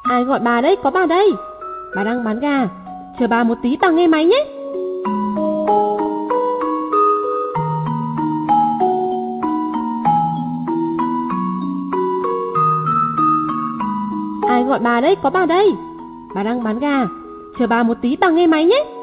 Ai gọi bà đấy? Có bà đây. Bà đang bán gà, chờ bà một tí bà nghe máy nhé. Ai gọi bà đấy? Có bà đây. Bà đang bán gà, chờ bà một tí bà nghe máy nhé.